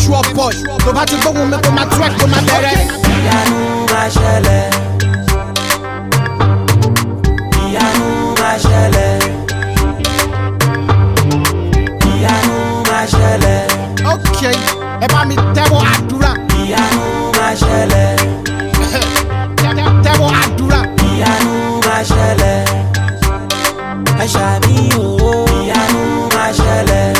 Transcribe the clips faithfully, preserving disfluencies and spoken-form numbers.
sure boy. Tó bá ti gbóhùn mi kó máa twerk kó máa bẹ̀rẹ̀. Ìyanu máa ṣẹlẹ̀. Ìyanu máa ṣẹlẹ̀. Ìyanu máa ṣẹlẹ̀. Okay, ẹ bá mi tẹ́wọ́ àdúrà. Ìyanu máa ṣẹlẹ̀. Tẹ́wọ́ àdúrà. Ìyanu máa ṣẹlẹ̀. Ẹ ṣàmì o. Ìyanu máa ṣẹlẹ̀.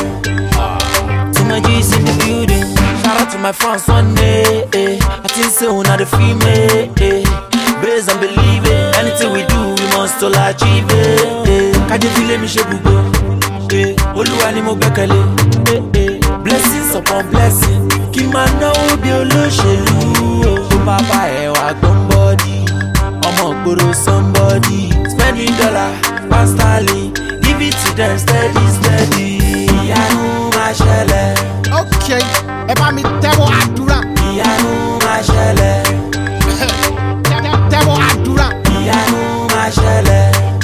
To my G's in the building. Shout out to my friends one day. Eh. I think say una dey feel me. Eh. Based on believing, anything we do we must all achieve it. Eh. Kájé fi lé mi ṣe gbogbo. Eh. Olúwa ni mo gbẹ́kẹ̀lé. Eh. Eh. Blessings upon blessing. Kí máa náwó bí olóṣèlú. Tó bàbá ẹ̀ wá gbọ́n bọ́dí. Ọmọ ògbóró somebody. Spending dollar, pound sterling. Give it to them steady steady. Ìyanu máa ṣẹlẹ̀. Okay, ẹ bá mi tẹ́wọ́ àdúrà. Ìyanu máa ṣẹlẹ̀. Tẹ́wọ́ àdúrà. Ìyanu máa ṣẹlẹ̀.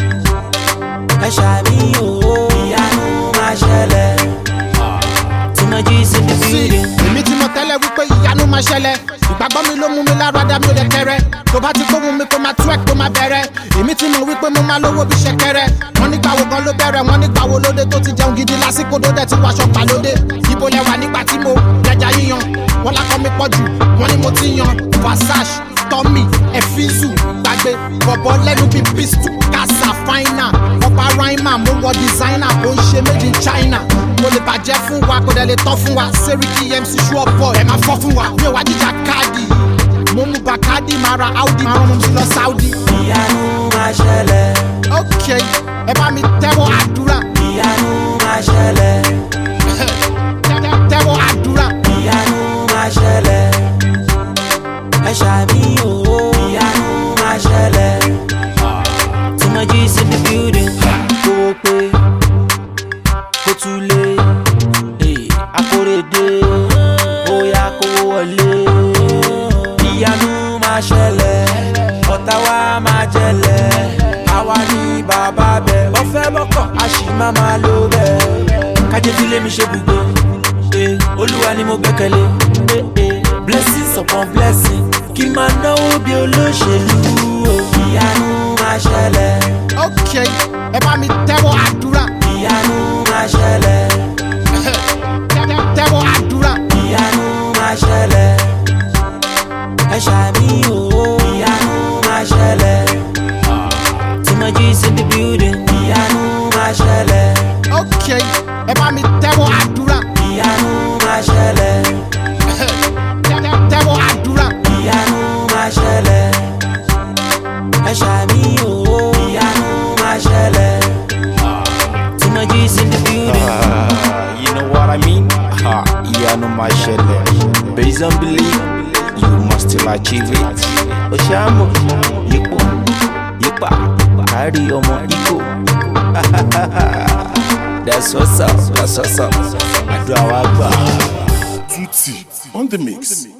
Ẹ ṣàmì o. Ìyanu máa ṣẹlẹ̀. To my G's in the building. Èmi tí mo tẹ́lẹ̀ wípé ìyanu máa ṣẹlẹ̀. Ìgbàgbọ́ mi ló mú mi lára dá mi ò lè kẹrẹ. Tó bá ti gbóhùn mi kó máa twerk kó máa bẹ̀rẹ̀. Èmi tí mo wípé mo máa lówó bí ṣẹ̀kẹ̀rẹ̀. Wọ́n nígbà wo gan ló bẹ̀rẹ̀, wọ́n nígbà wo lóde tó ti jẹun gidi lásìkò tó dẹ̀ ti wàṣọ pàlódé. Ibo lẹ wà nígbà tí mo jẹjà yíyan. Wọ́n lákọ́ mi pọ̀ jù, wọ́n ní mo ti yan. Versace, Tommy, Efizu, gbàgbé, bọ̀bọ̀ lẹ́nu bíi pistol, Casa Fina, ọba Rhyma, mo wọ designer, kò ń ṣe made in China. Mo lè bàjẹ́ fún wa, kò dẹ̀ lè tọ́ fún wa. Seriki M C Sure Boy, ẹ máa fọ́ fún wa. Mi ò wá jíjà káàdì. Mo mú Bacardi, máa ra Audi, máa rán mi lọ Saudi. Ìyanu máa ṣẹlẹ̀. Okay, ẹ bá mi tẹ́wọ́ àdúrà. Ìyanu máa ṣẹlẹ̀. Tẹ́wọ́ àdúrà. Ìyanu máa ṣẹlẹ̀. Ẹ ṣàmì o. Ìyanu máa ṣẹlẹ̀. To my G's in the building. Kówó pé kó tún lé. Akóredé bóyá kówó wọlé. Ìyanu máa ṣẹlẹ̀. Ọ̀tá wa máa jẹlẹ̀. Àwa ni bàbá bẹ̀. Ọ̀fẹ́ bọ́kọ̀ a sì máa máa lo bẹ̀. Kájé fi lé mi ṣe gbogbo. Eh. Olúwa ni mo gbẹ́kẹ̀lé. Eh. Eh. Blessings upon blessing. Kí máa náwó bí olóṣèlú. Ìyanu máa ṣẹlẹ̀. Okay, ẹ bá mi tẹ́wọ́ àdúrà. Ìyanu máa ṣẹlẹ̀. Tẹ́wọ́ àdúrà. Ìyanu máa ṣẹlẹ̀. Ẹ ṣàmì o. Ìyanu máa ṣẹlẹ̀. To my G's in the building. Ìyanu máa ṣẹlẹ̀. Okay, ẹ bá mi tẹ́wọ́ àdúrà. Ìyanu máa ṣẹlẹ̀. Tẹ́wọ́ àdúrà. Ìyanu máa ṣẹlẹ̀. Ẹ ṣàmì o. Ìyanu máa ṣẹlẹ̀. To my G's in the building. Uh, you know what I mean? Ha, ìyanu máa ṣẹlẹ̀. Based on belief, you must still achieve it. Oṣàmù, yípo, yípa, kárí ọmọ Ìgbò. That's what's up, that's what's up. Àdúrà wa gbà. Tutti on the mix.